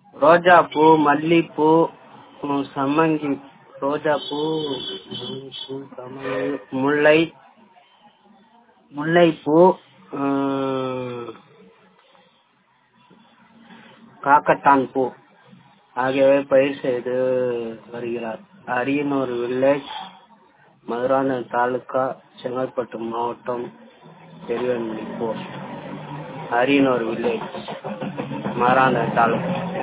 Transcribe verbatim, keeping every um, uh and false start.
ரோஜா பூ, மல்லிப்பூ, ம், சம்மங்கி, ரோஜா பூ, மல்லிப்பூ, சம்மங்கி, முல்லை, முல்லைப்பூ, ம், காக்கட்டான் பூ ஆகியவை பயிர் செய்து வருகிறார். அரியனூர் வில்லேஜ், மதுராந்தகம் தாலுகா, செங்கல்பட்டு மாவட்டம், பெரியவெளிப்பூர். அரியனூர் வில்லேஜ், மதுராந்தகம் தாலுகா.